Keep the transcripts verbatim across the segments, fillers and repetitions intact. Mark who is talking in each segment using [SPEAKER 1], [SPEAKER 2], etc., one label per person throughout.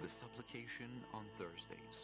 [SPEAKER 1] The supplication on Thursdays.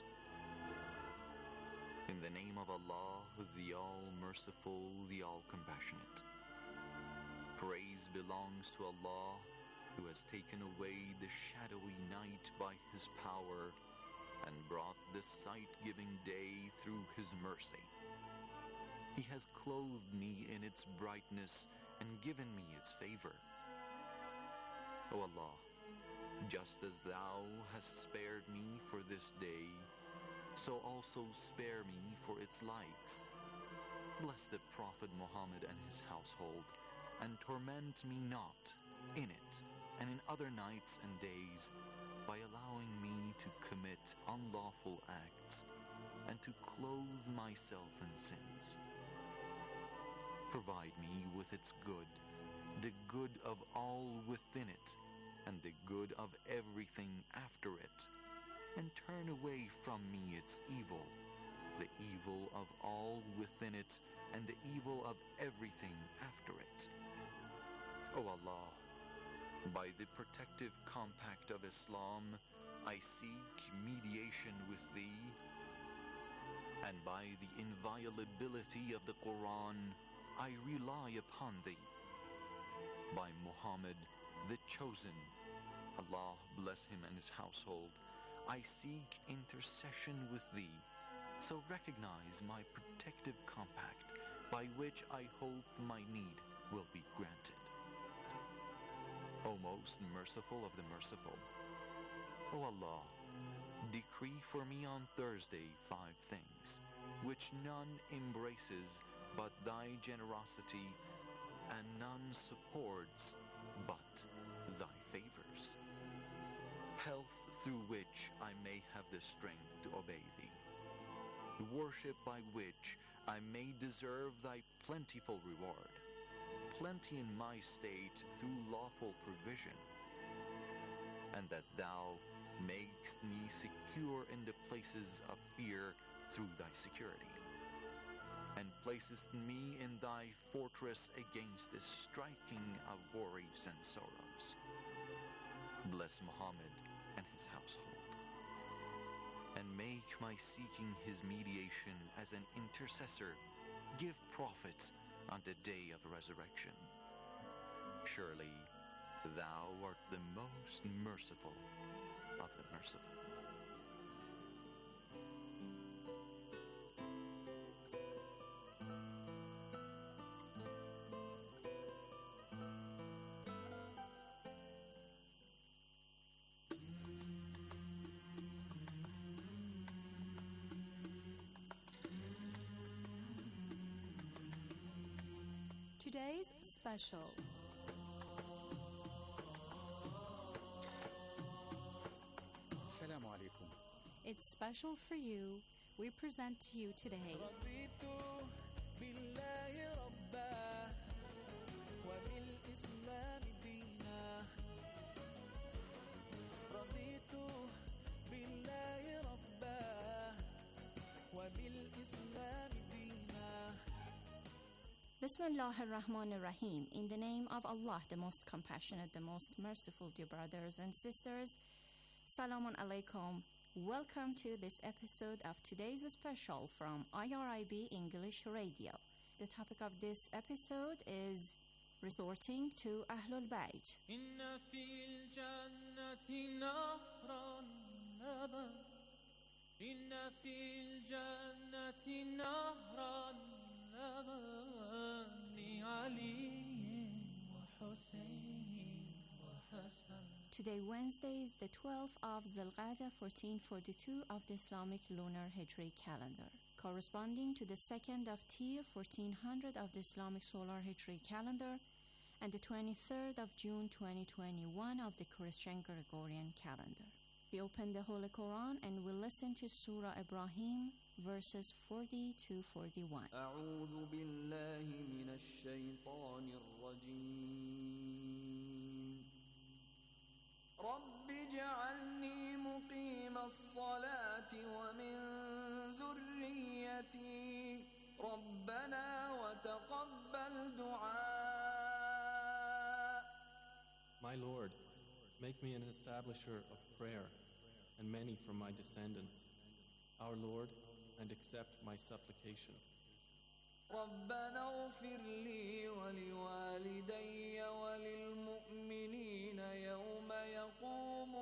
[SPEAKER 1] In the name of Allah, the All-Merciful, the All-Compassionate. Praise belongs to Allah, who has taken away the shadowy night by His power and brought the sight-giving day through His mercy. He has clothed me in its brightness and given me its favor. O Allah, just as Thou hast spared me for this day, so also spare me for its likes. Bless the Prophet Muhammad and his household, and torment me not in it and in other nights and days by allowing me to commit unlawful acts and to clothe myself in sins. Provide me with its good, the good of all within it, and the good of everything after it, and turn away from me its evil, the evil of all within it, and the evil of everything after it. O Allah, by the protective compact of Islam, I seek mediation with Thee, and by the inviolability of the Quran, I rely upon Thee. By Muhammad, the Chosen, Allah bless him and his household, I seek intercession with Thee, so recognize my protective compact, by which I hope my need will be granted. O most merciful of the merciful, O Allah, decree for me on Thursday five things, which none embraces but Thy generosity, and none supports but Thy favors. Health through which I may have the strength to obey Thee. Worship by which I may deserve Thy plentiful reward. Plenty in my state through lawful provision. And that Thou makest me secure in the places of fear through Thy security. And placest me in Thy fortress against the striking of worries and sorrows. Bless Muhammad and his household, and make my seeking his mediation as an intercessor give profit on the day of resurrection. Surely Thou art the most merciful of the merciful.
[SPEAKER 2] Today's special.
[SPEAKER 3] Assalamu alaikum.
[SPEAKER 2] It's special for you. We present to you today Bismillah ar-Rahman ar-Rahim. In the name of Allah, the most compassionate, the most merciful, dear brothers and sisters. Salamun alaikum. Welcome to this episode of today's special from I R I B English Radio. The topic of this episode is resorting to Ahlul Bayt. Inna fil jannati nahran laban. Inna fil jannati nahran laban li Ali wa Hussein wa Hasan. Today, Wednesday, is the twelfth of Zulqa'dah fourteen forty-two of the Islamic lunar Hijri calendar, corresponding to the second of Tir fourteen hundred of the Islamic solar Hijri calendar, and the twenty-third of June twenty twenty-one of the Christian Gregorian calendar. We open the Holy Quran and we'll listen to Surah Ibrahim, verses forty to forty-one.
[SPEAKER 4] أعوذ بالله من الشيطان الرجيم. رب اجعلني مقيم الصلاة ومن ذريتي ربنا وتقبل دعاء.
[SPEAKER 5] My Lord, make me an establisher of prayer, and many from my descendants. Our Lord, and accept my supplication.
[SPEAKER 4] ربنا اغفر لي ولوالدي وللمؤمنين يوم يقوم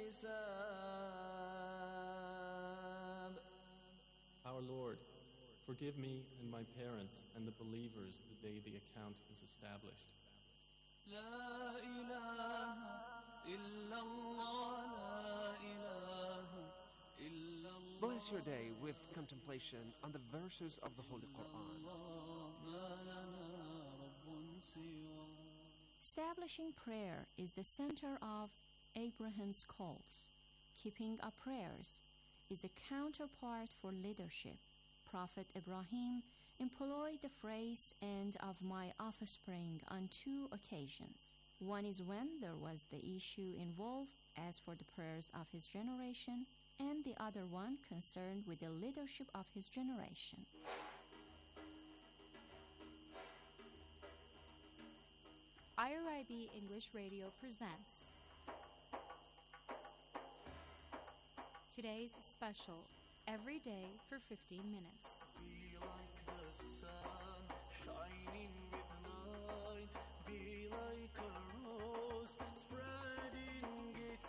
[SPEAKER 4] الحساب.
[SPEAKER 5] Our Lord, forgive me and my parents and the believers the day the account is established.
[SPEAKER 4] لا إله إلا الله لا إله إلا الله.
[SPEAKER 6] Bless your day with contemplation on the verses of the Holy Quran.
[SPEAKER 2] Establishing prayer is the center of Abraham's calls. Keeping up prayers is a counterpart for leadership. Prophet Ibrahim employed the phrase "and of my offspring" on two occasions. One is when there was the issue involved as for the prayers of his generation, and the other one concerned with the leadership of his generation.
[SPEAKER 7] I R I B English Radio presents today's special, Every Day for fifteen minutes.
[SPEAKER 8] Be like the sun, shining with light. Be like a rose, spreading its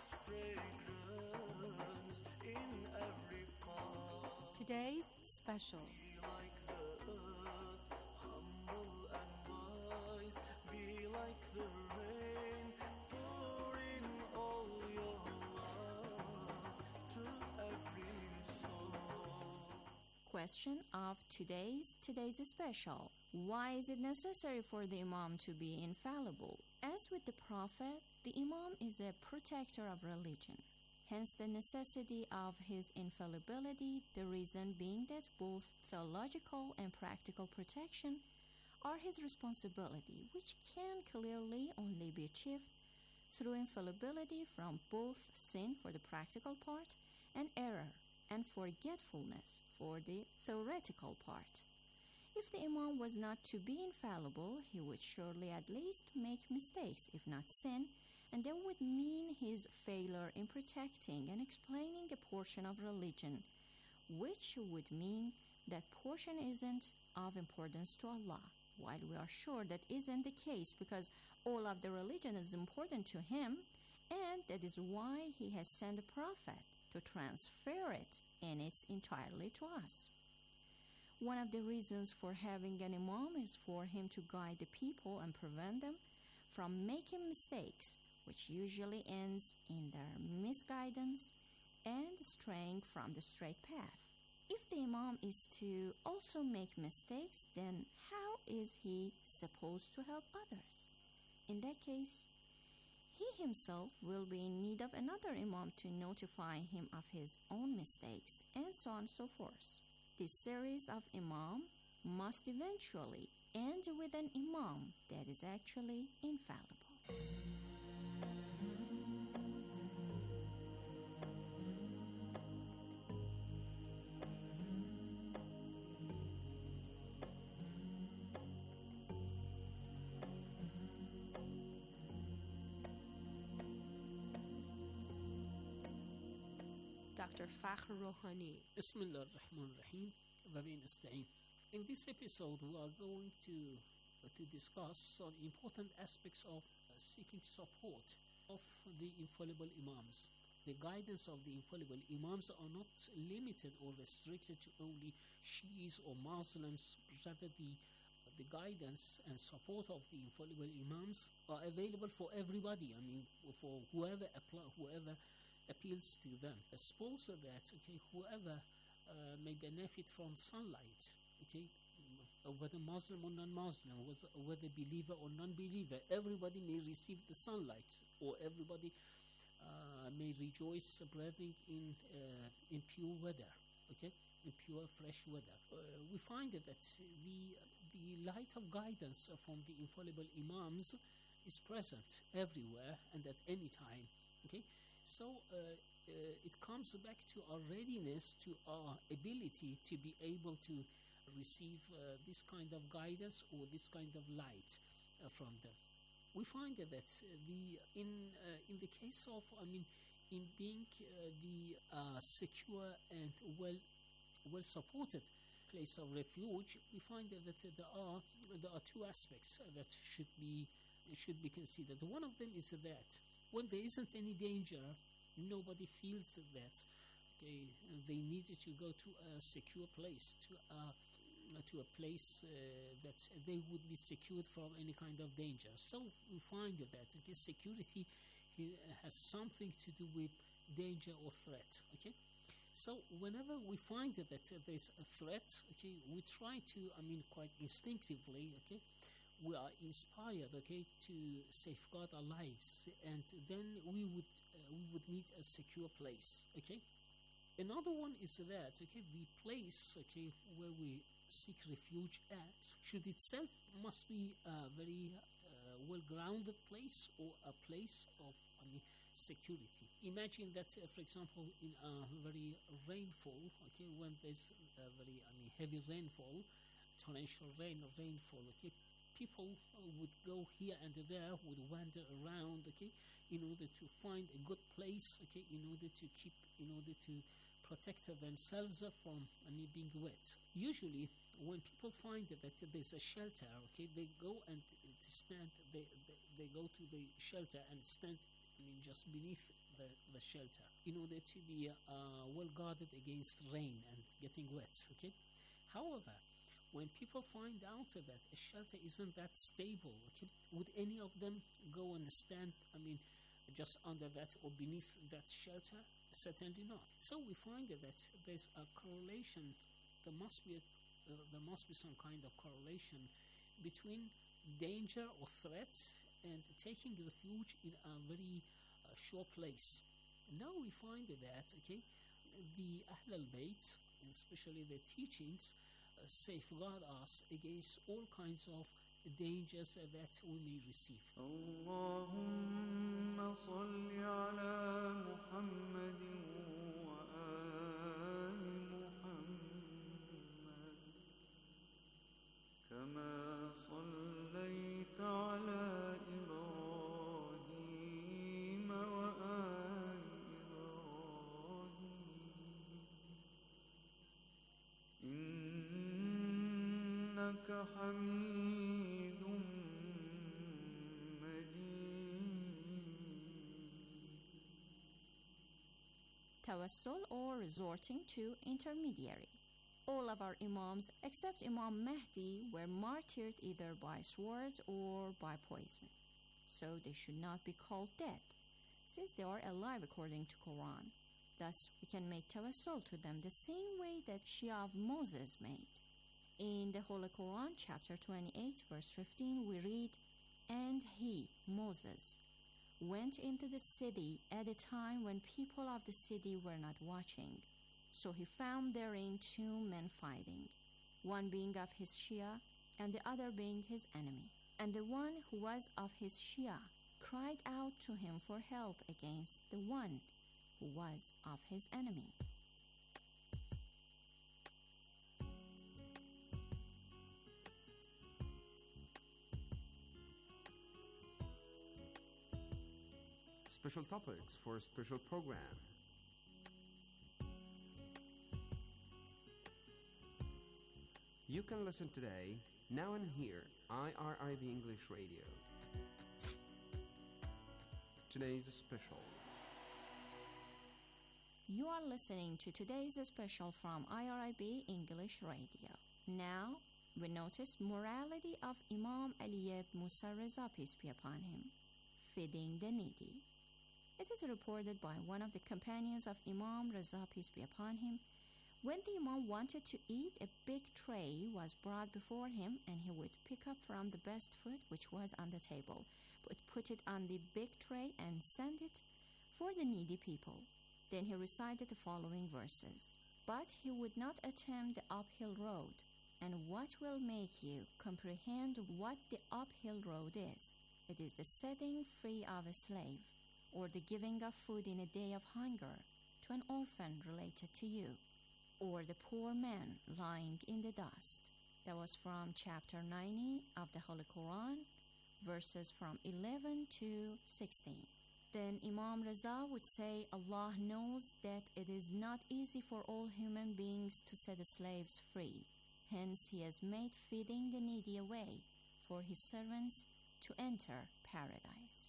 [SPEAKER 8] fragrance in every part.
[SPEAKER 7] Today's special.
[SPEAKER 8] Be like the earth, humble and wise. Be like the rain, pouring all your love to every soul.
[SPEAKER 2] Question of today's today's special. Why is it necessary for the Imam to be infallible? As with the Prophet, the Imam is a protector of religion. Hence the necessity of his infallibility, the reason being that both theological and practical protection are his responsibility, which can clearly only be achieved through infallibility from both sin for the practical part and error and forgetfulness for the theoretical part. If the Imam was not to be infallible, he would surely at least make mistakes, if not sin, and that would mean his failure in protecting and explaining a portion of religion, which would mean that portion isn't of importance to Allah, while we are sure that isn't the case because all of the religion is important to him, and that is why he has sent a prophet to transfer it in its entirely to us. One of the reasons for having an Imam is for him to guide the people and prevent them from making mistakes, which usually ends in their misguidance and straying from the straight path. If the Imam is to also make mistakes, then how is he supposed to help others? In that case, he himself will be in need of another Imam to notify him of his own mistakes, and so on and so forth. This series of Imam must eventually end with an Imam that is actually infallible.
[SPEAKER 7] Doctor Fakhr Rouhani.
[SPEAKER 9] Bismillah ar-Rahman ar-Rahim. Wa bihi nasta'in. In this episode, we are going to uh, to discuss some important aspects of uh, seeking support of the infallible Imams. The guidance of the infallible Imams are not limited or restricted to only Shiis or Muslims. Rather, the the guidance and support of the infallible Imams are available for everybody. I mean, for whoever apply, whoever appeals to them. Suppose that okay, whoever uh, may benefit from sunlight, okay, whether Muslim or non-Muslim, whether believer or non-believer, everybody may receive the sunlight, or everybody uh, may rejoice breathing in uh, in pure weather, okay, in pure fresh weather. Uh, we find that the the light of guidance from the infallible Imams is present everywhere and at any time, okay. So uh, uh, it comes back to our readiness, to our ability to be able to receive uh, this kind of guidance or this kind of light uh, from them. We find that uh, the in uh, in the case of I mean in being uh, the uh, secure and well well supported place of refuge, we find that there are there are two aspects that should be should be considered. One of them is that when there isn't any danger, nobody feels that okay, they needed to go to a secure place, to a to a place uh, that they would be secured from any kind of danger. So we find that okay, security has something to do with danger or threat. Okay, so whenever we find that there's a threat, okay, we try to, I mean, quite instinctively, okay, we are inspired, okay, to safeguard our lives, and then we would uh, we would need a secure place. Okay, another one is that okay, the place okay where we seek refuge at should itself must be a very uh, well-grounded place or a place of, I mean, security. Imagine that, uh, for example, in a very rainfall, okay, when there's a very, I mean, heavy rainfall, torrential rain or rainfall, okay, people uh, would go here and there, would wander around, okay, in order to find a good place, okay, in order to keep, in order to protect themselves from, I mean, being wet. Usually, when people find that there's a shelter, okay, they go and uh, stand, they, they they go to the shelter and stand, I mean, just beneath the, the shelter in order to be uh, well guarded against rain and getting wet, okay? However, when people find out that a shelter isn't that stable, okay, would any of them go and stand, I mean, just under that or beneath that shelter? Certainly not. So we find that there's a correlation, there must be a, uh, there must be some kind of correlation between danger or threat and taking refuge in a very uh, short place. Now we find that, okay, the Ahl al-Bayt, and especially the teachings, uh, safeguard us against all kinds of dangers uh, that we may receive.
[SPEAKER 8] اللهم صل على محمد وآل محمد كما صليت على إبراهيم وآل إبراهيم إنك حميد
[SPEAKER 2] Tawassul, or resorting to intermediary. All of our Imams except Imam Mahdi were martyred either by sword or by poison, so they should not be called dead, since they are alive according to Quran. Thus, we can make tawassul to them the same way that Shia of Moses made. In the Holy Quran, chapter twenty-eight, verse fifteen, we read, "And he, Moses, went into the city at a time when people of the city were not watching. So he found therein two men fighting, one being of his Shia and the other being his enemy. And the one who was of his Shia cried out to him for help against the one who was of his enemy."
[SPEAKER 6] Special topics for a special program. You can listen today, now and here, I R I B English Radio. Today's special.
[SPEAKER 2] You are listening to today's special from I R I B English Radio. Now, we notice morality of Imam Ali ibn Musa Reza, peace be upon him, feeding the needy. It is reported by one of the companions of Imam Reza, peace be upon him, when the Imam wanted to eat, a big tray was brought before him, and he would pick up from the best food which was on the table, would put it on the big tray and send it for the needy people. Then he recited the following verses. "But he would not attempt the uphill road. And what will make you comprehend what the uphill road is? It is the setting free of a slave, or the giving of food in a day of hunger to an orphan related to you, or the poor man lying in the dust." That was from chapter ninety of the Holy Quran, verses from eleven to sixteen. Then Imam Raza would say, Allah knows that it is not easy for all human beings to set the slaves free. Hence, He has made feeding the needy a way for His servants to enter paradise.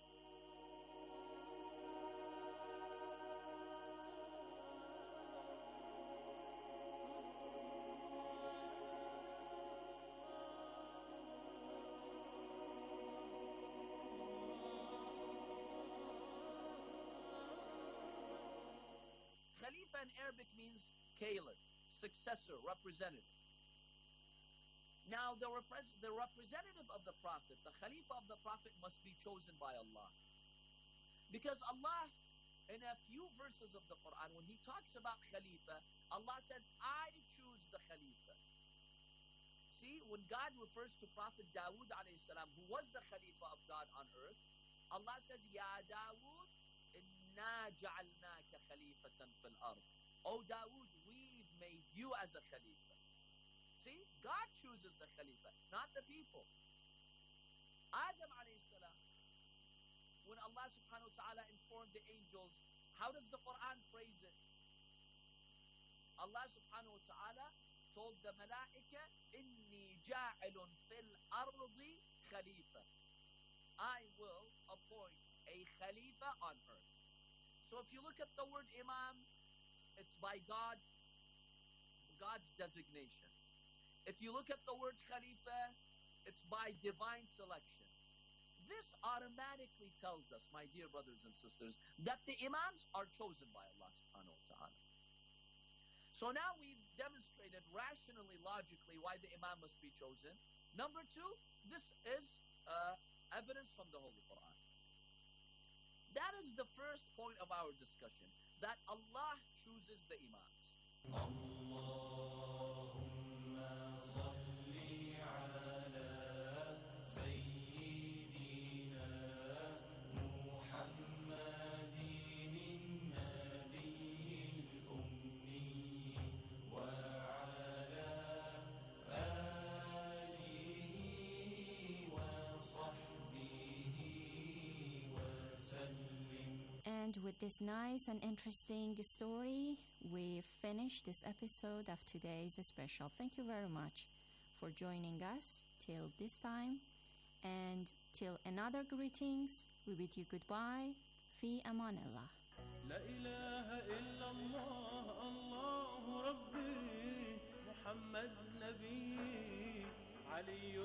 [SPEAKER 10] Khalifa in Arabic means caliph, successor, representative. Now, the, repres- the representative of the Prophet, the Khalifa of the Prophet, must be chosen by Allah. Because Allah, in a few verses of the Quran, when He talks about Khalifa, Allah says, I choose the Khalifa. See, when God refers to Prophet Dawood alayhi salam, who was the Khalifa of God on earth, Allah says, Ya Dawood, inna ja'alnaka khalifatan fil ard. O Dawood, we've made you as a Khalifa. See, God chooses the Khalifa, not the people. Adam alayhi salam, when Allah subhanahu wa ta'ala informed the angels, how does the Quran phrase it? Allah subhanahu wa ta'ala told the malaika, Inni ja'ilun fil ardi khalifa. I will appoint a Khalifa on earth. So if you look at the word Imam, it's by God, God's designation. If you look at the word Khalifa, it's by divine selection. This automatically tells us, my dear brothers and sisters, that the Imams are chosen by Allah subhanahu wa ta'ala. So now we've demonstrated rationally, logically, why the Imam must be chosen. Number two, this is uh, evidence from the Holy Quran. That is the first point of our discussion, that Allah chooses the Imams. Allahumma salli ala Sayyidina Muhammadin Nabiyil Ummi wa ala alihi wa sahbihi wa sallim.
[SPEAKER 2] And with this nice and interesting story, we finish this episode of today's special. Thank you very much for joining us till this time. And till another greetings, we bid you goodbye. Fi aman Allah.
[SPEAKER 8] لا إله إلا الله الله ربي محمد نبي علي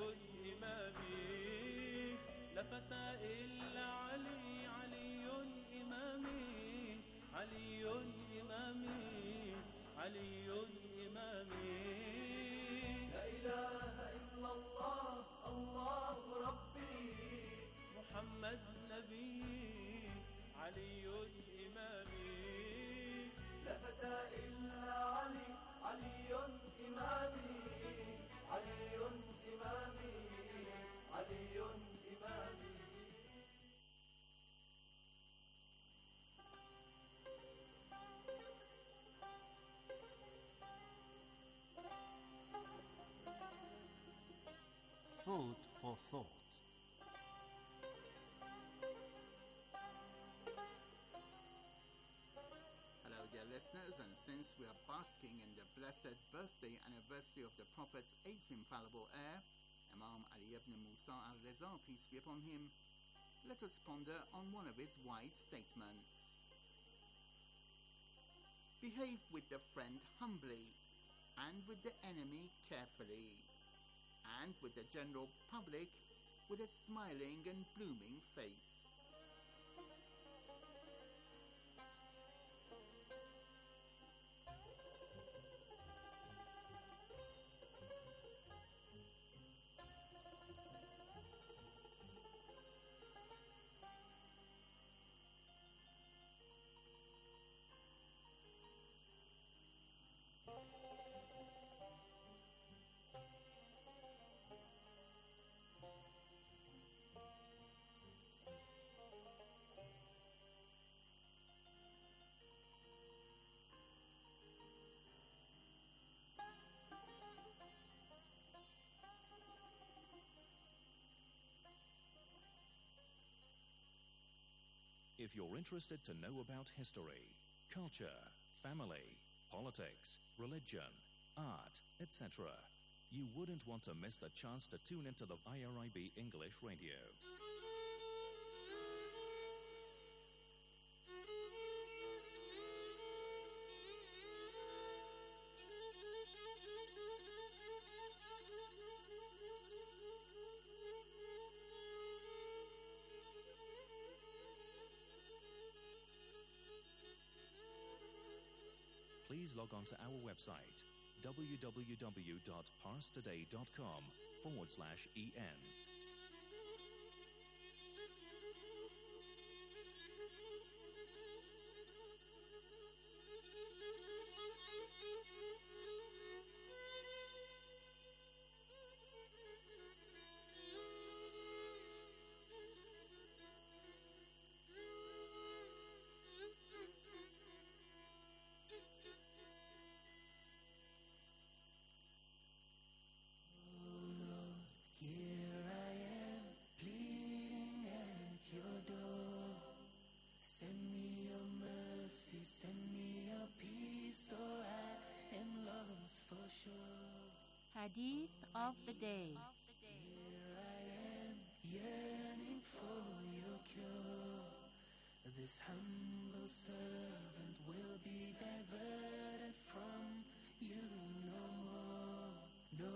[SPEAKER 8] إمامي لا فتى إلا علي علي إمامي علي إمامي علي إمامي لا إله إلا الله الله ربي محمد نبي علي إمامي لا فتى إلا علي علي إمامي علي إمامي علي إمامي.
[SPEAKER 3] Food for thought.
[SPEAKER 11] Hello, dear listeners, and since we are basking in the blessed birthday anniversary of the Prophet's eighth infallible heir, Imam Ali ibn Musa al-Riza, peace be upon him, let us ponder on one of his wise statements. Behave with the friend humbly, and with the enemy carefully, and with the general public with a smiling and blooming face.
[SPEAKER 12] If you're interested to know about history, culture, family, politics, religion, art, et cetera, you wouldn't want to miss the chance to tune into the I R I B English Radio. Please log on to our website, www.parstoday.com forward slash en.
[SPEAKER 2] Hadith of the day.
[SPEAKER 13] Yearning for your cure. This humble servant will be diverted from you no more, no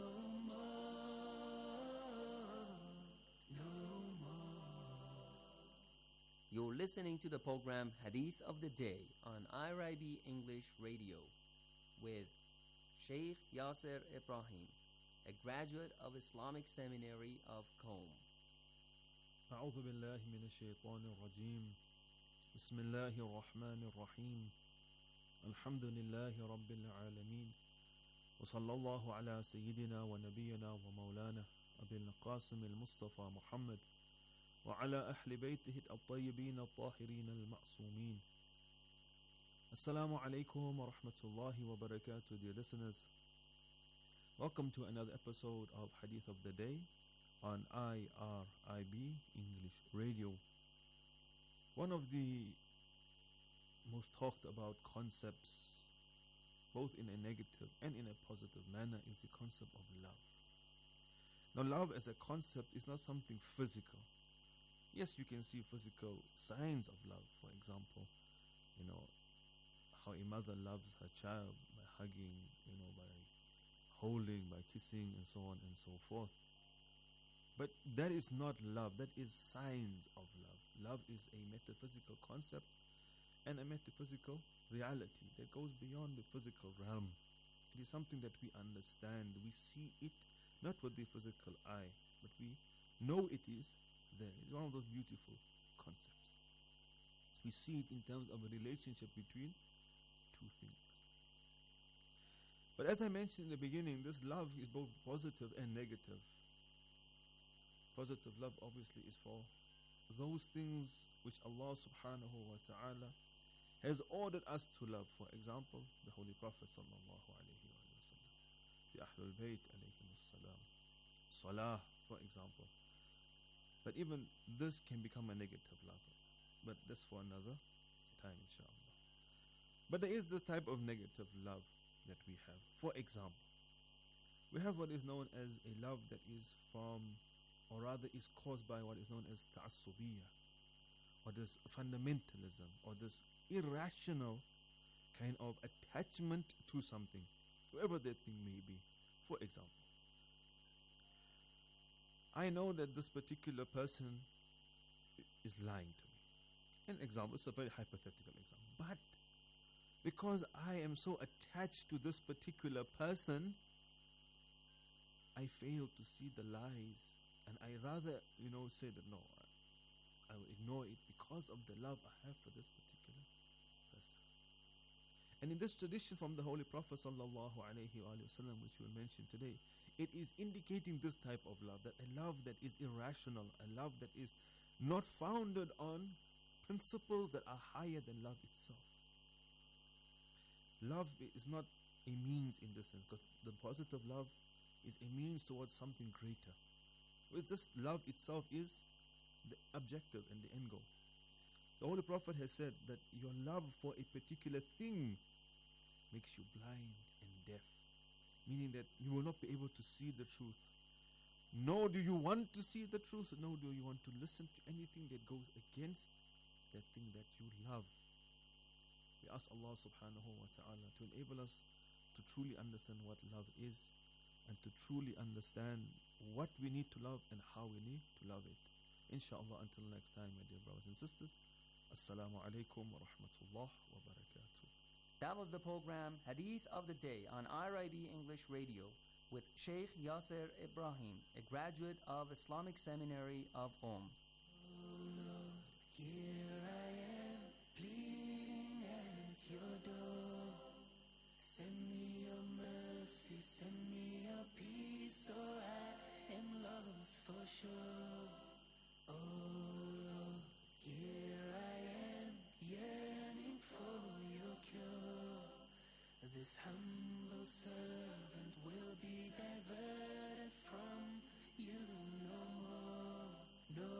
[SPEAKER 13] more, no more.
[SPEAKER 14] You're listening to the program Hadith of the Day on I R I B English Radio with Sheikh Yasser Ibrahim, a graduate of Islamic Seminary of Qom.
[SPEAKER 15] أعوذ بالله من الشيطان الرجيم. بسم الله الرحمن الرحيم. الحمد لله رب العالمين. وصلى الله على سيدنا ونبينا ومولانا أبي القاسم المصطفى محمد وعلى أهل بيته الطيبين الطاهرين المعصومين. Assalamu alaikum wa rahmatullahi wa barakatuh, dear listeners. Welcome to another episode of Hadith of the Day on I R I B English Radio. One of the most talked about concepts, both in a negative and in a positive manner, is the concept of love. Now, love as a concept is not something physical. Yes, you can see physical signs of love. For example, you know, how a mother loves her child by hugging, you know, by holding, by kissing, and so on and so forth. But that is not love. That is signs of love. Love is a metaphysical concept and a metaphysical reality that goes beyond the physical realm. It is something that we understand. We see it not with the physical eye, but we know it is there. It's one of those beautiful concepts. We see it in terms of a relationship between two things. But as I mentioned in the beginning, this love is both positive and negative. Positive love obviously is for those things which Allah subhanahu wa ta'ala has ordered us to love. For example, the Holy Prophet sallallahu alayhi wa sallam, the Ahlul Bayt alayhim as-salam, Salah, for example. But even this can become a negative love. But that's for another time, inshallah. But there is this type of negative love that we have. For example, we have what is known as a love that is from, or rather is caused by what is known as ta'assubiyya, or this fundamentalism, or this irrational kind of attachment to something, whoever that thing may be. For example, I know that this particular person is lying to me. An example, it's a very hypothetical example. But because I am so attached to this particular person, I fail to see the lies. And I rather, you know, say that no, I, I will ignore it because of the love I have for this particular person. And in this tradition from the Holy Prophet sallallahu alaihi wasallam, which we will mention today, it is indicating this type of love, that a love that is irrational, a love that is not founded on principles that are higher than love itself. Love is not a means in this sense, because the positive love is a means towards something greater. Whereas this love itself is the objective and the end goal. The Holy Prophet has said that your love for a particular thing makes you blind and deaf, meaning that you will not be able to see the truth. Nor do you want to see the truth, nor do you want to listen to anything that goes against that thing that you love. We ask Allah subhanahu wa ta'ala to enable us to truly understand what love is and to truly understand what we need to love and how we need to love it. Inshallah, until next time, my dear brothers and sisters, Assalamu alaikum wa rahmatullah wa barakatuh.
[SPEAKER 14] That was the program Hadith of the Day on I R I B English Radio with Sheikh Yasser Ibrahim, a graduate of Islamic Seminary of Qom.
[SPEAKER 13] Here I am, pleading at your door. Send me your mercy, send me your peace, or I am lost for sure. Oh Lord, here I am, yearning for your cure. This humble servant will be diverted from you no more, no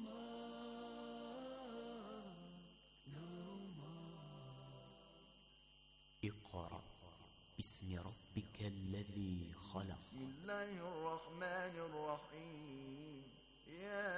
[SPEAKER 13] more, no more.
[SPEAKER 16] اقرأ باسم ربك الذي خلق.
[SPEAKER 17] بسم الله الرحمن الرحيم. يا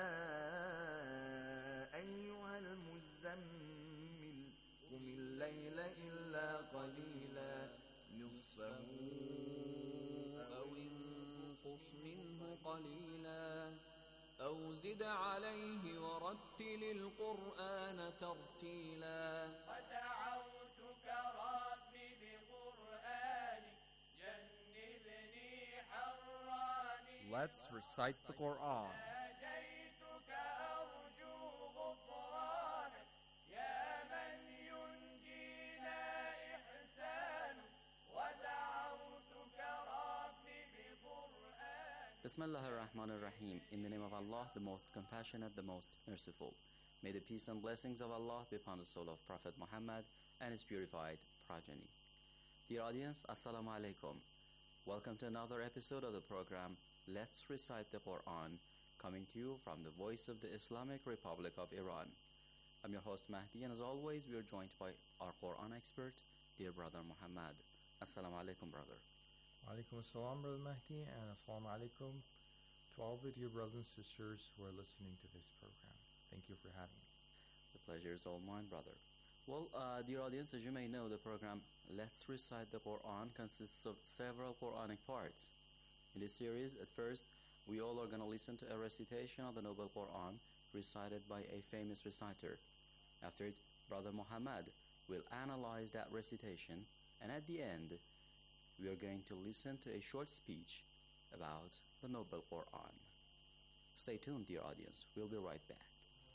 [SPEAKER 17] أيها المزمل قم الليل إلا قليلا نصفه
[SPEAKER 4] أو انقص منه قليلا أو زد عليه ورتل القرآن ترتيلا
[SPEAKER 18] ودعوتك ربي بقرآنك جنبني حراني.
[SPEAKER 19] Let's recite the Quran.
[SPEAKER 18] ناجيتك أرجو غفرانك يا من ينجينا إحسانك ودعوتك ربي بقرآنك.
[SPEAKER 20] Bismillah ar-Rahman ar-Rahim. In the name of Allah, the most compassionate, the most merciful. May the peace and blessings of Allah be upon the soul of Prophet Muhammad and his purified progeny. Dear audience, Assalamu alaikum. Welcome to another episode of the program Let's Recite the Quran, coming to you from the voice of the Islamic Republic of Iran. I'm your host Mahdi, and as always we are joined by our Quran expert, dear brother Muhammad. Assalamu alaikum, brother.
[SPEAKER 19] Alaikum assalam, Brother Mahdi, and assalamu alaikum to all the dear brothers and sisters who are listening to this program. Thank you for having me.
[SPEAKER 20] The pleasure is all mine, brother. Well, uh, dear audience, as you may know, the program Let's Recite the Quran consists of several Quranic parts. In this series, at first, we all are going to listen to a recitation of the Noble Quran recited by a famous reciter. After it, Brother Muhammad will analyze that recitation, and at the end, we are going to listen to a short speech about the Noble Quran. Stay tuned, dear audience. We'll be right back.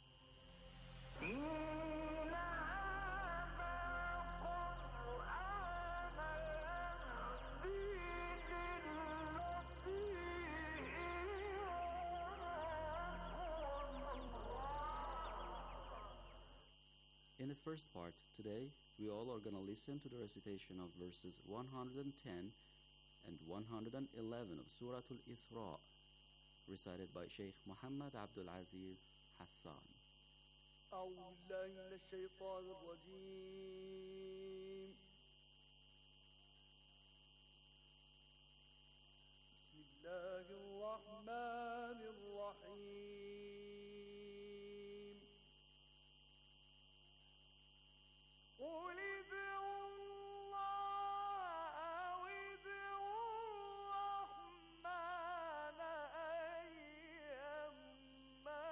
[SPEAKER 20] In the first part, today, we all are going to listen to the recitation of verses one hundred ten and one hundred eleven of Surah Al-Isra, recited by Sheikh Muhammad Abdul Aziz Hassan.
[SPEAKER 17] أعوذ بالله من الشيطان الرجيم. بسم الله الرحمن الرحيم. قل ادعوا الله أو ادعوا الرحمن أيما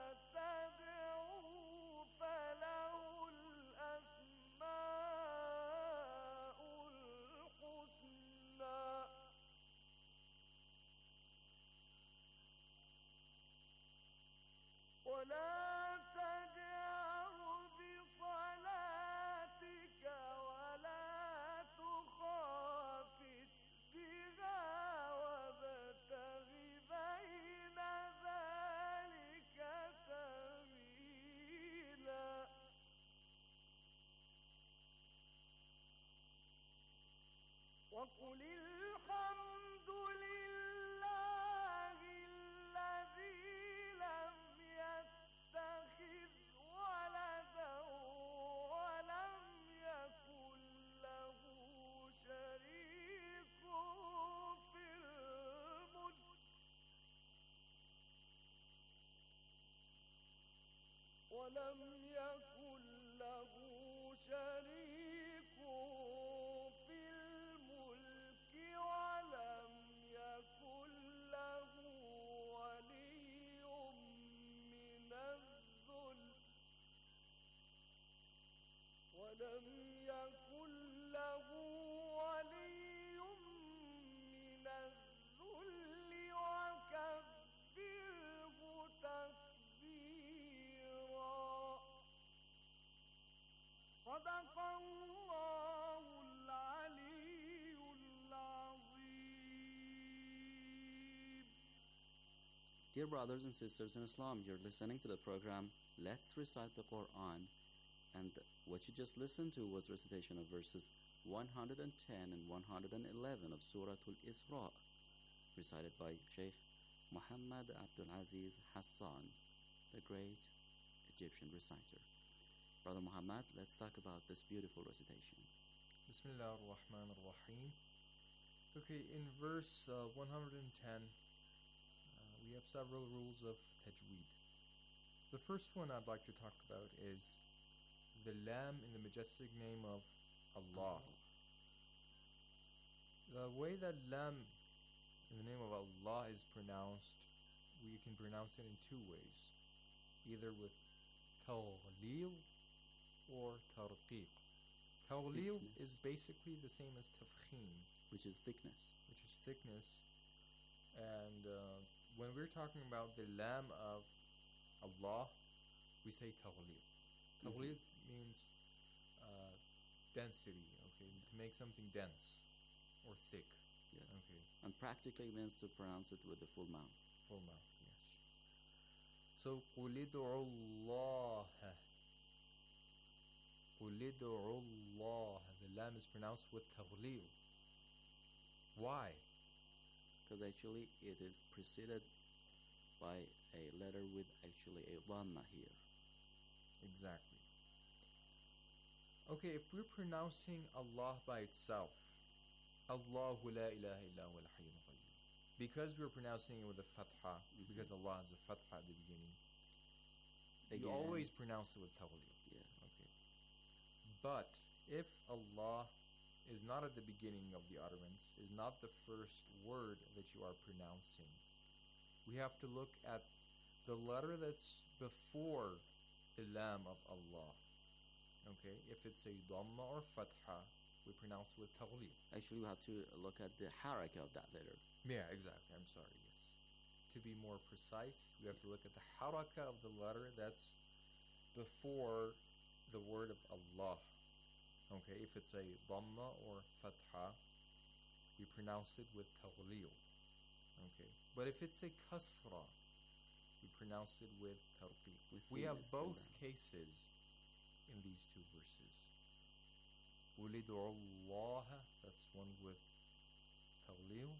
[SPEAKER 17] تدعوا فله الأسماء الحسنى. ولا تجهر بصلاتك ولا تخافت بها وابتغ بين ذلك سبيلا. وقل الحمد لله الذي لم يتخذ ولدا له ولي من الذل وكبره تكبيرا. صدق الله العلي العظيم.
[SPEAKER 20] Dear brothers and sisters in Islam, you're listening to the program Let's Recite the Quran, and what you just listened to was recitation of verses one hundred ten and one hundred eleven of Surah Al-Isra, recited by Sheikh Muhammad Abdul Aziz Hassan, the great Egyptian reciter. Brother Muhammad, let's talk about this beautiful recitation.
[SPEAKER 19] Bismillah ar-Rahman ar-Rahim. Okay, in verse uh, one hundred ten, uh, we have several rules of tajweed. The first one I'd like to talk about is the lam in the majestic name of Allah. The way that lam in the name of Allah is pronounced, we can pronounce it in two ways, either with tawleel or tarqiq. Tawleel is basically the same as tafkhim,
[SPEAKER 20] which is thickness.
[SPEAKER 19] Which is thickness. And uh, when we're talking about the lam of Allah, we say tawleel. Tawleel mm-hmm. means uh, density, okay, to make something dense or thick.
[SPEAKER 20] Yeah.
[SPEAKER 19] Okay.
[SPEAKER 20] And practically means to pronounce it with the full mouth.
[SPEAKER 19] Full mouth, yes. So, قُلِ ادْعُوا اللَّهَ. قُلِ ادْعُوا اللَّهَ. The lam is pronounced with tawleel. Why?
[SPEAKER 20] Because actually it is preceded by a letter with actually a dhamma here.
[SPEAKER 19] Exactly. Okay, if we're pronouncing Allah by itself, Allahu la ilaha illa huwa al-hayyul qayyum, because we're pronouncing it with a fatha, mm-hmm. because Allah has a fatha at the beginning, Again. you always pronounce it with tawleel.
[SPEAKER 20] Yeah.
[SPEAKER 19] Okay. But if Allah is not at the beginning of the utterance, is not the first word that you are pronouncing, we have to look at the letter that's before the lam of Allah. Okay, if it's a dhamma or fatha, we pronounce with tawleel.
[SPEAKER 20] Actually, we have to look at the haraka of that letter.
[SPEAKER 19] Yeah, exactly. I'm sorry, yes. To be more precise, we have to look at the haraka of the letter that's before the word of Allah. Okay, if it's a dhamma or fatha, we pronounce it with tawleel. Okay, but if it's a kasra, we pronounce it with tarqiq. We have both cases in these two verses. قُلِ ادْعُوا اللَّهَ, that's one with tawleel.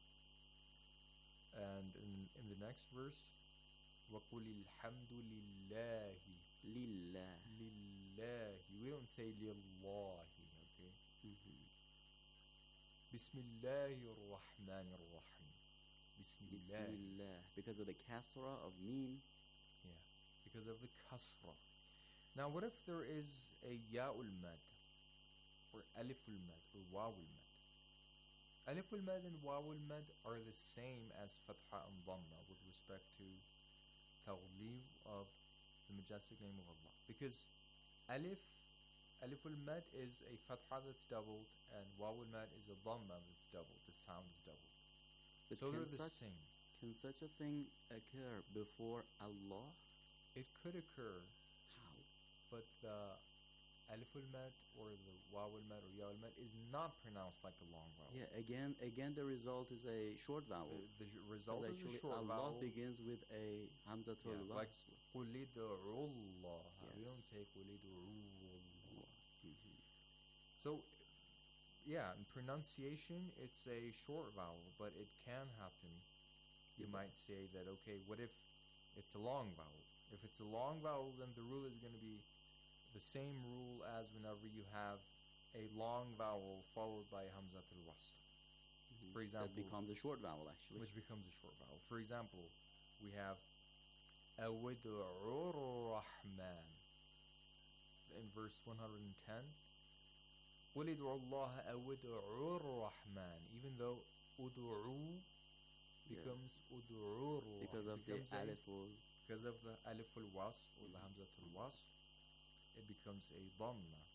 [SPEAKER 19] And in, in the next verse, وَقُلِ الْحَمْدُ لِلَّهِ.
[SPEAKER 20] Lillah.
[SPEAKER 19] Lillahi. We don't say lillahi, okay?
[SPEAKER 20] Mm-hmm.
[SPEAKER 19] Bismillahir Rahmanir Rahim. Bismillah.
[SPEAKER 20] Bismillah. Because of the kasra of meen.
[SPEAKER 19] Yeah, because of the kasra. Now, what if there is a ya'ul mad, or aliful mad, or wawul mad? Aliful mad and wawul mad are the same as fatha and dhamma with respect to tawleel of the majestic name of Allah. Because alif, aliful mad is a fatha that's doubled, and wawul mad is a dhamma that's doubled. The sound is doubled.
[SPEAKER 20] But
[SPEAKER 19] so they're
[SPEAKER 20] the
[SPEAKER 19] the
[SPEAKER 20] such,
[SPEAKER 19] same.
[SPEAKER 20] Can such a thing occur before Allah?
[SPEAKER 19] It could occur.
[SPEAKER 20] How?
[SPEAKER 19] But the aliful mad or the wawul mad or ya'ul mad is not pronounced like a long vowel.
[SPEAKER 20] Yeah, again, again, the result is a short vowel.
[SPEAKER 19] The, the result is
[SPEAKER 20] actually
[SPEAKER 19] a short
[SPEAKER 20] Allah
[SPEAKER 19] vowel.
[SPEAKER 20] begins with a hamzatul
[SPEAKER 19] yeah,
[SPEAKER 20] wasl.
[SPEAKER 19] Like قُلِ ادْعُوا اللَّهَ.
[SPEAKER 20] Yes.
[SPEAKER 19] We don't say قُلِ ادْعُوا اللَّهَ.
[SPEAKER 20] Mm-hmm.
[SPEAKER 19] So, yeah, in pronunciation, it's a short vowel, but it can happen. You
[SPEAKER 20] Yeah.
[SPEAKER 19] might say that, okay, what if it's a long vowel? If it's a long vowel, then the rule is going to be the same rule as whenever you have a long vowel followed by hamzatul wasl.
[SPEAKER 20] Mm-hmm.
[SPEAKER 19] For example,
[SPEAKER 20] that becomes a short vowel, actually.
[SPEAKER 19] Which becomes a short vowel. For example, we have Awid'ur Rahman in verse one hundred ten. قُلِ ادْعُوا اللَّهَ أَوِدْعُوا الرَّحْمَنِ. Even though ud'u becomes
[SPEAKER 20] yeah.
[SPEAKER 19] ud'ur,
[SPEAKER 20] because of the aliful,
[SPEAKER 19] because of the aliful wasl or the hamzatul wasl, it becomes a dhamma.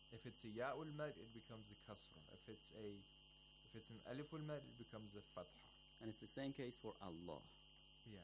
[SPEAKER 19] If it's a ya'ul mad, it becomes a kasra. If it's a if it's an aliful mad, it becomes a fatha.
[SPEAKER 20] And it's the same case for Allah.
[SPEAKER 19] Yeah.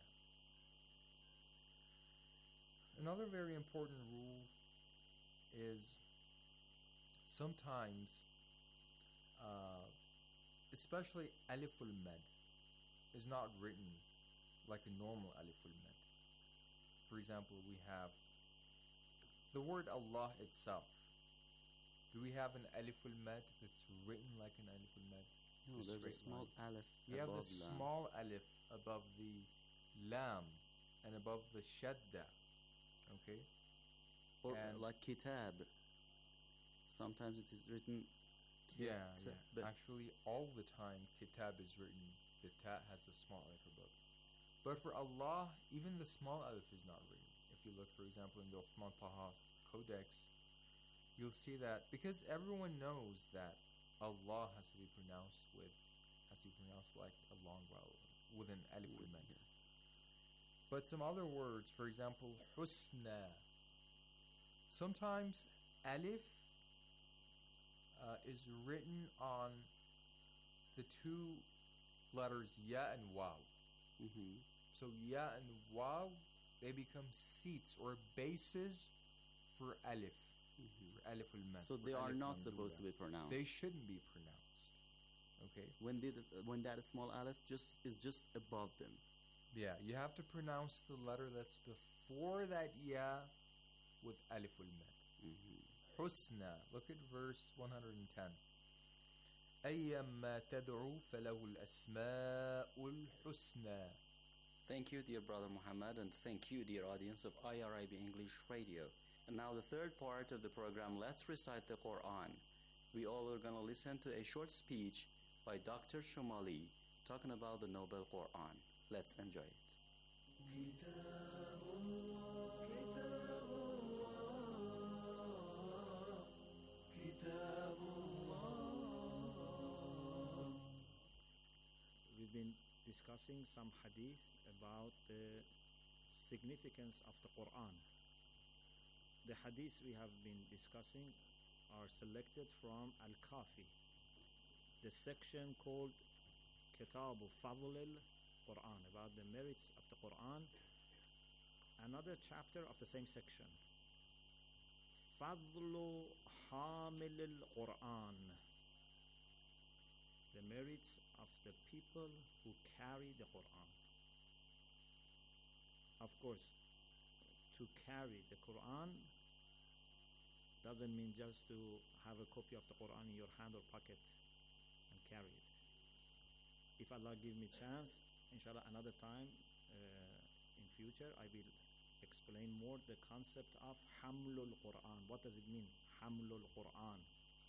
[SPEAKER 19] Another very important rule is sometimes, uh, especially aliful mad, is not written like a normal aliful mad. For example, we have the word Allah itself. Do we have an aliful mad that's written like an aliful mad?
[SPEAKER 20] No,
[SPEAKER 19] The
[SPEAKER 20] there's a
[SPEAKER 19] straight
[SPEAKER 20] small
[SPEAKER 19] line.
[SPEAKER 20] alif
[SPEAKER 19] You have the
[SPEAKER 20] above lam.
[SPEAKER 19] small alif above the lam and above the shadda. Okay?
[SPEAKER 20] Or
[SPEAKER 19] And-
[SPEAKER 20] like kitab. Sometimes it is written
[SPEAKER 19] Yeah,
[SPEAKER 20] kitab.
[SPEAKER 19] yeah. Actually, all the time, kitab is written. The ta has a small alif above. But for Allah, even the small alif is not written. If you look, for example, in the Uthman Taha Codex, you'll see that because everyone knows that Allah has to be pronounced with, has to be pronounced like a long vowel with an alif
[SPEAKER 20] With-
[SPEAKER 19] mad.
[SPEAKER 20] yeah.
[SPEAKER 19] But some other words, for example, husna. Sometimes alif uh, is written on the two letters ya and waw.
[SPEAKER 20] Mm-hmm.
[SPEAKER 19] So ya and waw, they become seats or bases for alif,
[SPEAKER 20] Mm-hmm.
[SPEAKER 19] for alif al-mad.
[SPEAKER 20] So
[SPEAKER 19] for
[SPEAKER 20] they are
[SPEAKER 19] alif
[SPEAKER 20] not
[SPEAKER 19] mamduda.
[SPEAKER 20] supposed to be pronounced.
[SPEAKER 19] They shouldn't be pronounced. Okay.
[SPEAKER 20] When did it, when that small alif just is just above them.
[SPEAKER 19] Yeah, you have to pronounce the letter that's before that ya with alif al-mad.
[SPEAKER 20] Mm-hmm.
[SPEAKER 19] Husna. Look at verse one hundred ten. أيما تدعو فله الأسماء الحسنى.
[SPEAKER 20] Thank you, dear brother Muhammad, and thank you, dear audience of I R I B English Radio. And now the third part of the program, let's recite the Quran. We all are going to listen to a short speech by Doctor Shumali talking about the Noble Quran. Let's enjoy it.
[SPEAKER 15] We've been discussing some hadith about the significance of the Quran. The hadiths we have been discussing are selected from Al-Kafi, the section called Kitabu Fadl al-Quran, about the merits of the Quran. Another chapter of the same section, Fadlu Hamil al-Quran, the merits of the people who carry the Quran. Of course, to carry the Quran doesn't mean just to have a copy of the Quran in your hand or pocket and carry it. If Allah give me chance, inshallah, another time uh, in future, I will explain more the concept of Hamlul Quran. What does it mean, Hamlul Quran?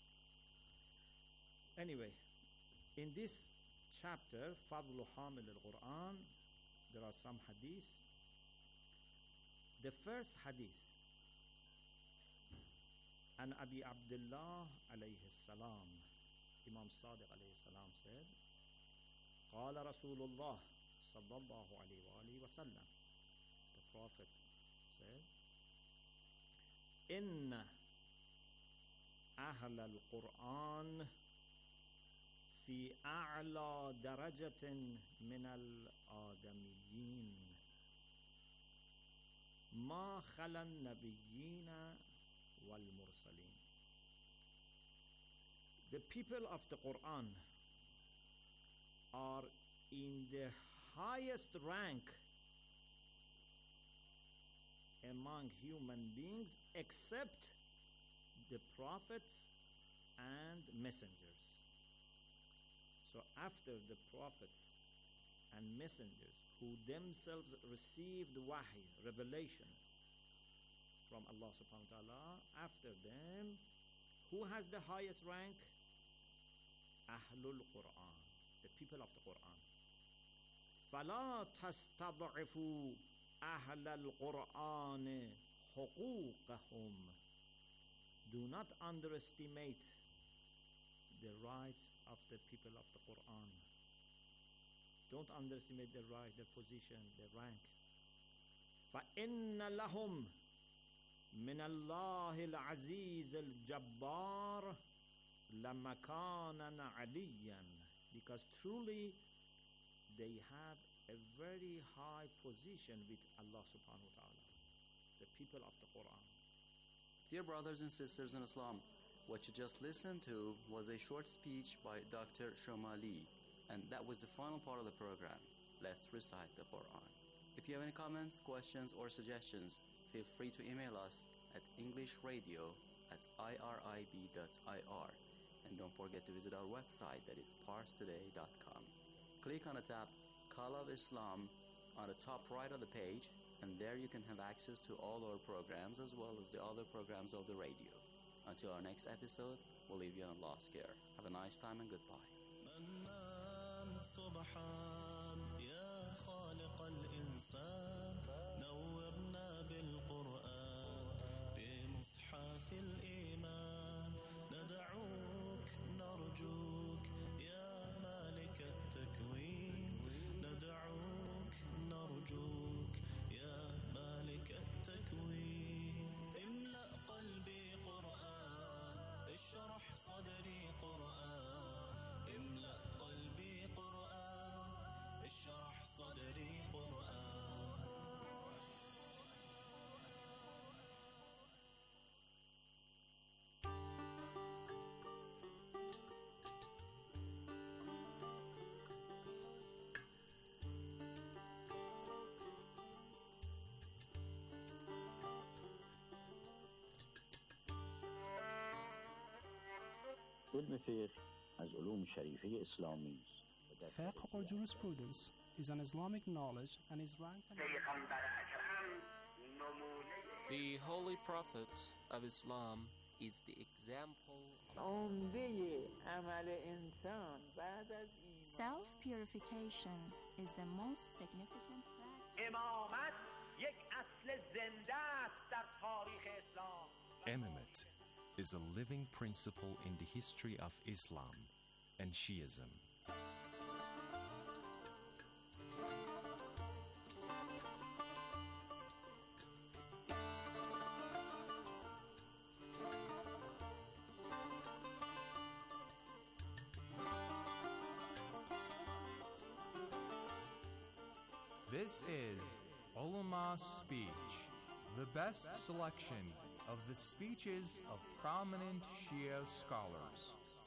[SPEAKER 15] Anyway, in this chapter, Fadlu Hamil al-Quran, there are some hadiths. The first hadith, an Abi Abdullah alayhi salam, Imam Sadiq alayhi salam said, قال رسول الله صلى الله عليه وآله وسلم, the Prophet said, إن أهل القرآن في أعلى درجة من الآدميين ما خلا النبيين والمرسلين. The people of the Quran are in the highest rank among human beings except the prophets and messengers. So after the prophets and messengers who themselves received wahy, revelation from Allah subhanahu wa ta'ala, after them, who has the highest rank? Ahlul Quran, the people of the Quran. فَلَا تَسْتَضْعِفُوا أَهْلَ الْقُرْآنِ حُقُوقَهُمْ. Do not underestimate the rights of the people of the Quran. Don't underestimate their right, their position, their rank. فَإِنَّ لَهُمْ من الله العزيز الجبار لمكانا عليا, because truly they have a very high position with Allah subhanahu wa ta'ala, the people of the Quran.
[SPEAKER 20] Dear brothers and sisters in Islam, what you just listened to was a short speech by Doctor Shomali, and that was the final part of the program. Let's recite the Quran. If you have any comments, questions, or suggestions, feel free to email us at englishradio at irib dot i r. And don't forget to visit our website, that is pars today dot com. Click on the tab Call of Islam on the top right of the page, and there you can have access to all our programs as well as the other programs of the radio. Until our next episode, we'll leave you in Allah's care. Have a nice time and goodbye.
[SPEAKER 13] سبحان يا خالق الإنسان نورنا بالقرآن بمصحف الإيمان ندعوك نرجوك يا مالك التكوين ندعوك نرجوك يا مالك التكوين املأ قلبي قرآن اشرح صدري قرآن املأ قلبي قرآن اشرح صدري قرآن.
[SPEAKER 21] علم فقه از علوم شریفه اسلامی است.
[SPEAKER 22] Fiqh or jurisprudence is an Islamic knowledge and is ranked an
[SPEAKER 23] The Holy Prophet of Islam is the example
[SPEAKER 2] Self-purification is the most significant fact.
[SPEAKER 24] امامت یک اصل زنده است در تاریخ اسلام.
[SPEAKER 25] Imamate is a living principle in the history of Islam and Shiism.
[SPEAKER 26] This is Ulama's Speech, the best selection of the speeches of prominent Shia scholars.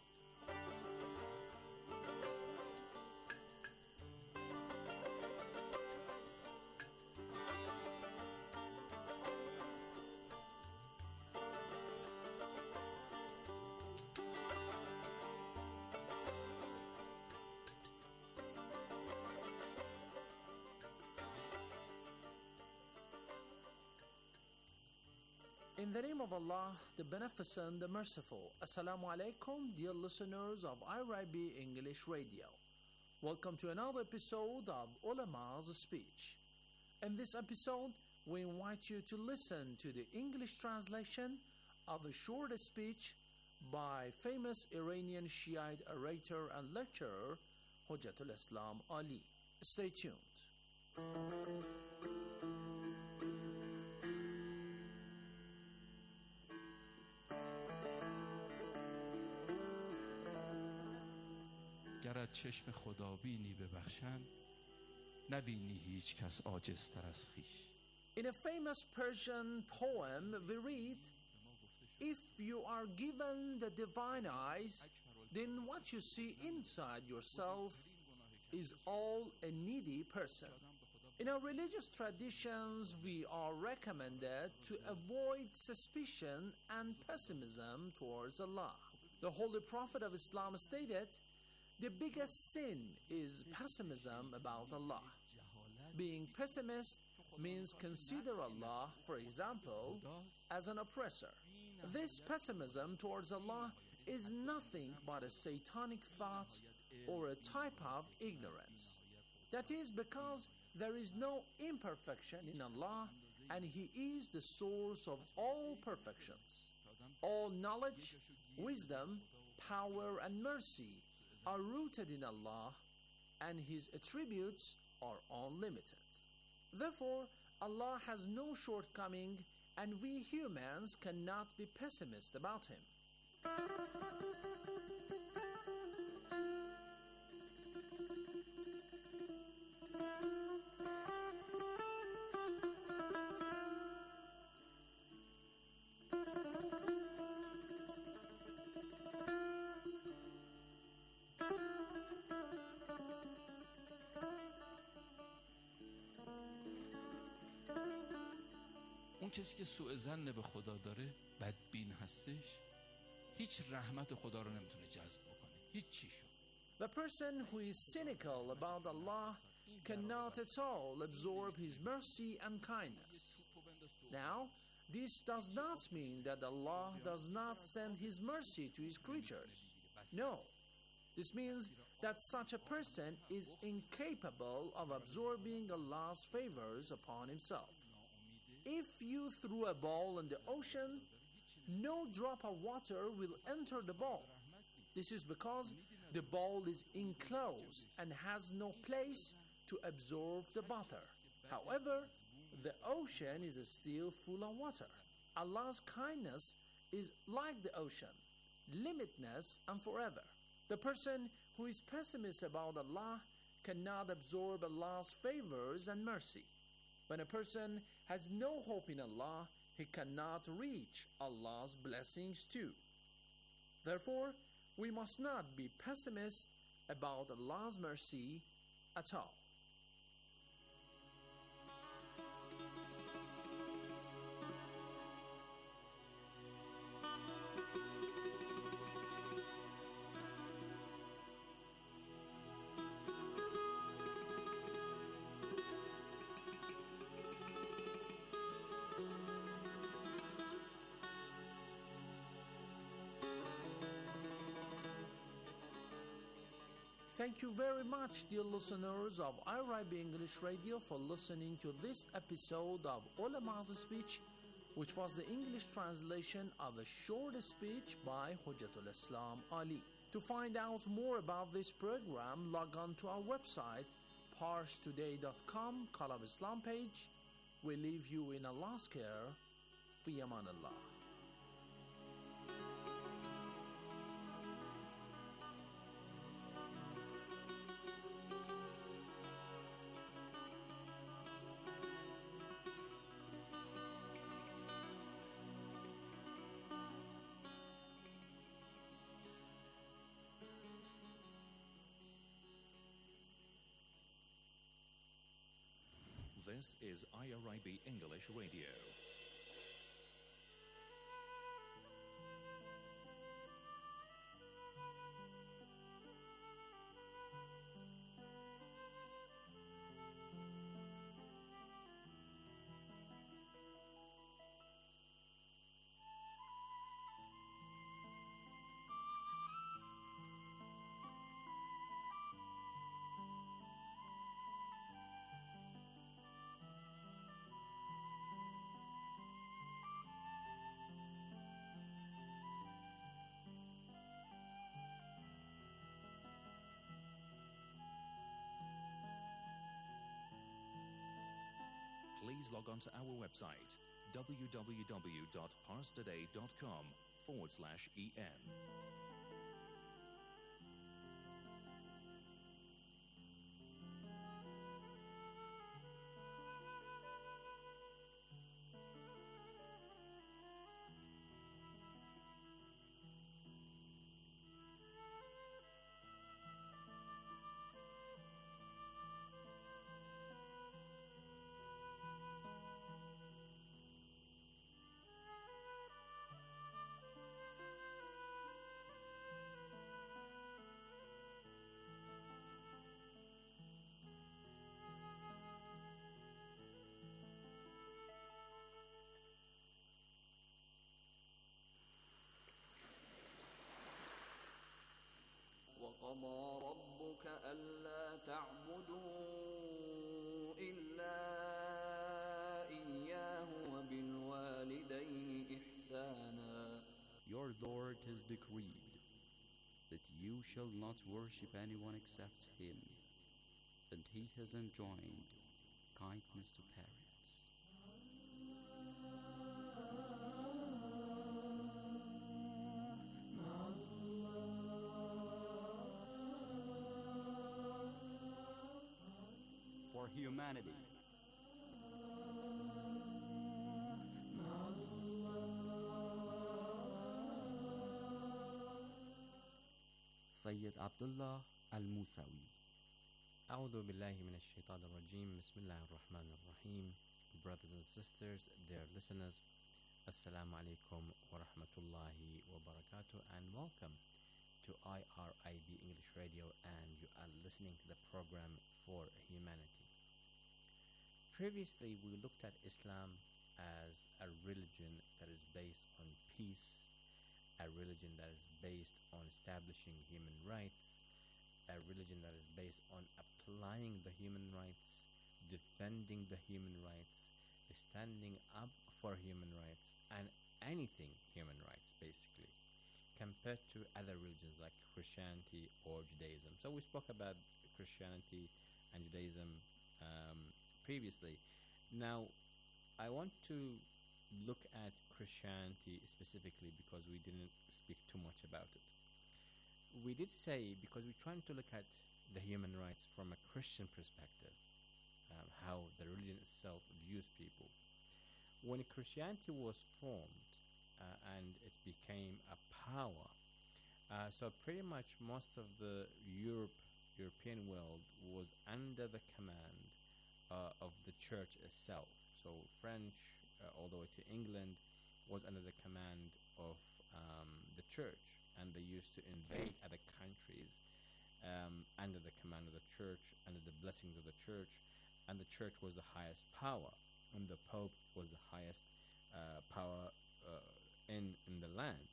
[SPEAKER 27] In the name of Allah, the Beneficent, the Merciful. Assalamu alaikum, dear listeners of I R I B English Radio. Welcome to another episode of Ulama's Speech. In this episode, we invite you to listen to the English translation of a short speech by famous Iranian Shiite orator and lecturer, Hujjatul Islam Ali. Stay tuned.
[SPEAKER 28] گرت چشم خدابینی ببخشند نبینی هیچ کس عاجزتر از خویش.
[SPEAKER 27] In a famous Persian poem we read, if you are given the divine eyes, then what you see inside yourself is all a needy person. In our religious traditions, we are recommended to avoid suspicion and pessimism towards Allah. The Holy Prophet of Islam stated, the biggest sin is pessimism about Allah. Being pessimist means consider Allah, for example, as an oppressor. This pessimism towards Allah is nothing but a satanic thought or a type of ignorance. That is because there is no imperfection in Allah, and He is the source of all perfections. All knowledge, wisdom, power, and mercy are rooted in Allah, and His attributes are unlimited. Therefore, Allah has no shortcoming and we humans cannot be pessimists about him.
[SPEAKER 28] اون کسی که سوء ظن به خدا داره بدبین هستش هیچ رحمت خدا رو نمیتونه جذب بکنه هیچ چیشو.
[SPEAKER 27] The person who is cynical about Allah cannot at all absorb His mercy and kindness. Now, this does not mean that Allah does not send His mercy to His creatures. No. This means that such a person is incapable of absorbing Allah's favors upon himself. If you threw a ball in the ocean, no drop of water will enter the ball. This is because the ball is enclosed and has no place to absorb the water. However, the ocean is still full of water. Allah's kindness is like the ocean, limitless and forever. The person who is pessimist about Allah cannot absorb Allah's favors and mercy. When a person has no hope in Allah, he cannot reach Allah's blessings too. Therefore, we must not be pessimists about Allah's mercy at all. Thank you very much, dear listeners of I R I B English Radio, for listening to this episode of Ulama's Speech, which was the English translation of a short speech by Hujjatul Islam Ali. To find out more about this program, log on to our website, pars today dot com, Call of Islam page. We leave you in Allah's care. Fi aman Allah.
[SPEAKER 12] This is I R I B English Radio. Please log on to our website, w w w dot pars today dot com forward slash en.
[SPEAKER 4] وقضى ربك ألا تعبدوا إلا إياه وبالوالدين إحسانا.
[SPEAKER 28] Your Lord has decreed that you shall not worship anyone except Him, and He has enjoined kindness to parents.
[SPEAKER 1] humanity.
[SPEAKER 28] Sayyid Abdullah Al-Musawi.
[SPEAKER 3] أعوذ بالله من الشيطان الرجيم بسم الله الرحمن الرحيم. Brothers and sisters, dear listeners, Assalamu alaikum wa rahmatullahi wa barakatuh, and welcome to I R I B English Radio, and you are listening to the program For Humanity. Previously, we looked at Islam as a religion that is based on peace, a religion that is based on establishing human rights, a religion that is based on applying the human rights, defending the human rights, standing up for human rights, and anything human rights, basically, compared to other religions like Christianity or Judaism. So we spoke about Christianity and Judaism um, previously. Now, I want to look at Christianity specifically because we didn't speak too much about it. We did say, because we're trying to look at the human rights from a Christian perspective, um, how the religion itself views people. When Christianity was formed uh, and it became a power, uh, so pretty much most of the Europe, European world was under the command uh, of the church itself. So French, uh, all the way to England, was under the command of um, the church, and they used to invade other countries um, under the command of the church, under the blessings of the church, and the church was the highest power, and the Pope was the highest uh, power uh, in in the land.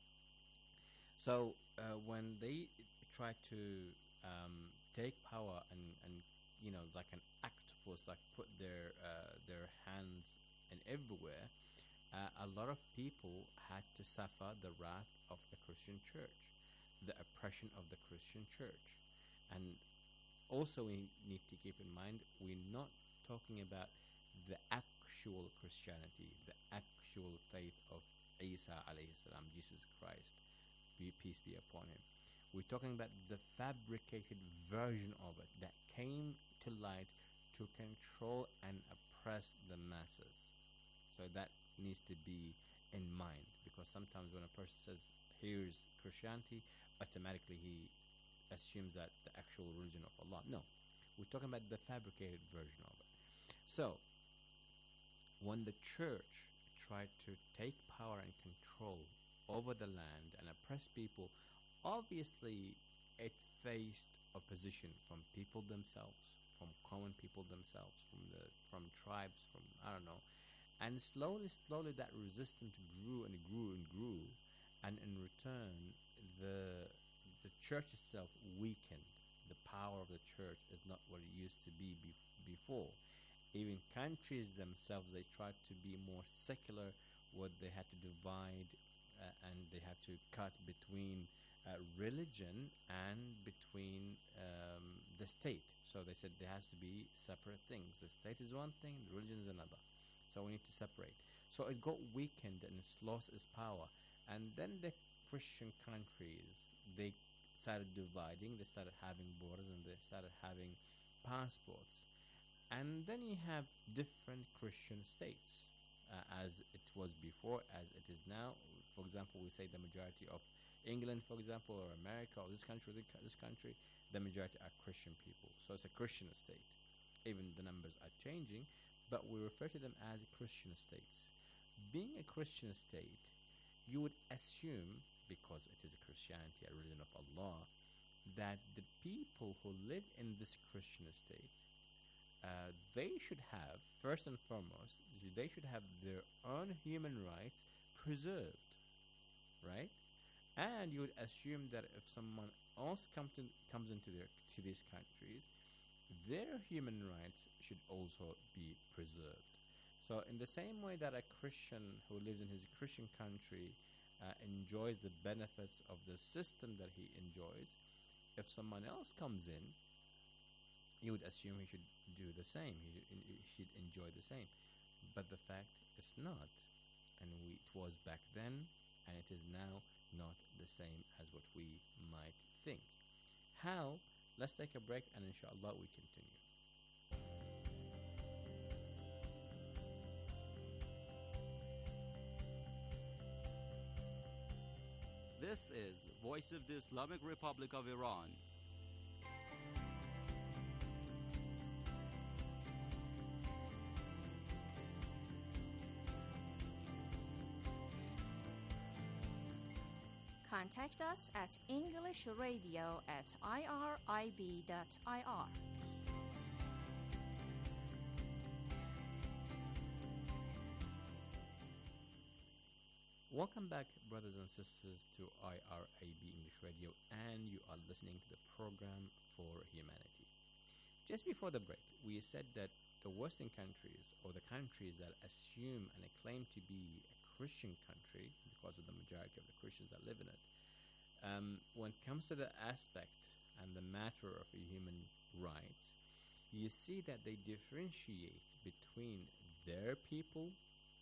[SPEAKER 3] So uh, when they tried to um, take power and, and you know, like an octopus, like put their uh, their hands in everywhere, uh, a lot of people had to suffer the wrath of the Christian church, the oppression of the Christian church. And also we need to keep in mind, we're not talking about the actual Christianity, the actual faith of Isa alayhi salam, Jesus Christ, be, peace be upon him. We're talking about the fabricated version of it that came to light to control and oppress the masses. So that needs to be in mind, because sometimes when a person says, here's Christianity, automatically he assumes that the actual religion of Allah. No, we're talking about the fabricated version of it. So when the church tried to take power and control over the land and oppress people, obviously it faced opposition from people themselves, from common people themselves, from the from tribes, from I don't know. And slowly, slowly that resistance grew and grew and grew, and in return the the church itself weakened. The power of the church is not what it used to be bef- before. Even countries themselves, they tried to be more secular, where they had to divide uh, and they had to cut between uh, religion and between um, the state. So they said there has to be separate things. The state is one thing, the religion is another. So we need to separate. So it got weakened and it's lost its power. And then the Christian countries, they started dividing, they started having borders, and they started having passports. And then you have different Christian states, uh, as it was before, as it is now. For example, we say the majority of England, for example, or America, or this country, this country, the majority are Christian people. So it's a Christian state. Even the numbers are changing, but we refer to them as Christian states. Being a Christian state, you would assume, because it is a Christianity, a religion of Allah, that the people who live in this Christian state, uh, they should have, first and foremost, they should have their own human rights preserved, right? And you would assume that if someone else come to, comes into their to these countries, their human rights should also be preserved. So in the same way that a Christian who lives in his Christian country uh, enjoys the benefits of the system that he enjoys, if someone else comes in, you would assume he should do the same. He, he should enjoy the same. But the fact it's not. And we, it was back then, and it is now not the same as what we might think. How? Let's take a break, and inshallah we continue.
[SPEAKER 28] This is Voice of the Islamic Republic of Iran.
[SPEAKER 2] Contact us at englishradio at irib dot i r.
[SPEAKER 3] Welcome back, brothers and sisters, to I R I B English Radio, and you are listening to the program For Humanity. Just before the break, we said that the Western countries, or the countries that assume and claim to be a Christian country, because of the majority of the Christians that live in it, um, when it comes to the aspect and the matter of human rights, you see that they differentiate between their people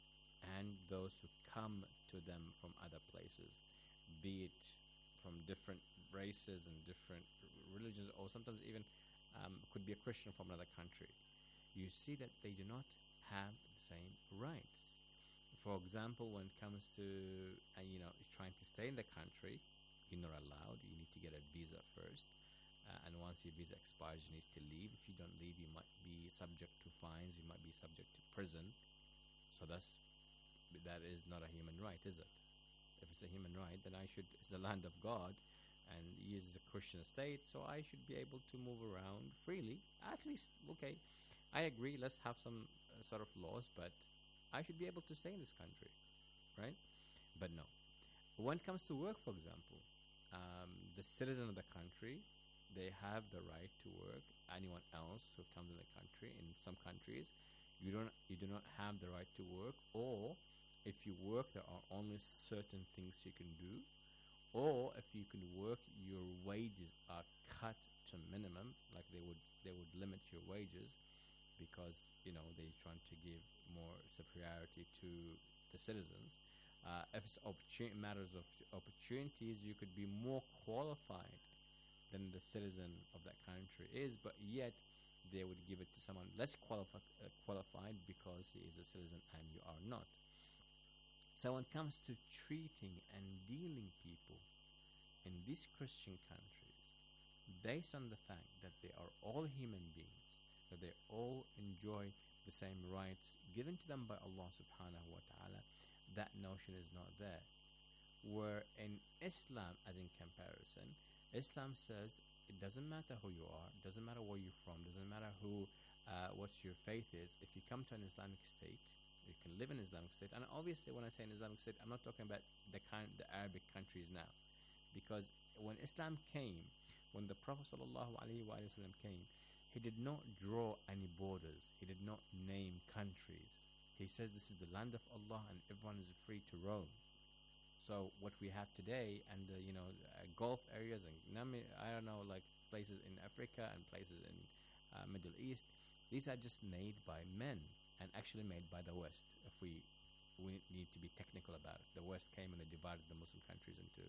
[SPEAKER 3] and those who come to them from other places, be it from different races and different religions, or sometimes even um, could be a Christian from another country. You see that they do not have the same rights. For example, when it comes to uh, you know trying to stay in the country, you're not allowed. You need to get a visa first, uh, and once your visa expires, you need to leave. If you don't leave, you might be subject to fines. You might be subject to prison. So that's that is not a human right, is it? If it's a human right, then I should. It's the land of God, and it is a Christian state, so I should be able to move around freely. At least, okay, I agree. Let's have some uh, sort of laws, but I should be able to stay in this country, right? But no. When it comes to work, for example, um, the citizen of the country, they have the right to work. Anyone else who comes in the country, in some countries, you don't, you do not have the right to work, or if you work, there are only certain things you can do, or if you can work, your wages are cut to minimum, like they would they would limit your wages, because you know they're trying to give more superiority to the citizens. Uh, if it's opportun- matters of opportunities, you could be more qualified than the citizen of that country is, but yet they would give it to someone less qualifi- uh, qualified because he is a citizen and you are not. So when it comes to treating and dealing people in these Christian countries, based on the fact that they are all human beings, that they all enjoy the same rights given to them by Allah subhanahu wa ta'ala, that notion is not there. Where in Islam, as in comparison, Islam says it doesn't matter who you are, doesn't matter where you're from, doesn't matter who, uh, what your faith is. If you come to an Islamic state, you can live in an Islamic state. And obviously, when I say an Islamic state, I'm not talking about the kind, the Arabic countries now, because when Islam came, when the Prophet sallallahu alaihi wasallam came, he did not draw any borders. He did not name countries. He said this is the land of Allah and everyone is free to roam. So what we have today, and uh, you know, uh, Gulf areas and I don't know, like places in Africa and places in uh, Middle East, these are just made by men and actually made by the West. If we we need to be technical about it, the West came and they divided the Muslim countries into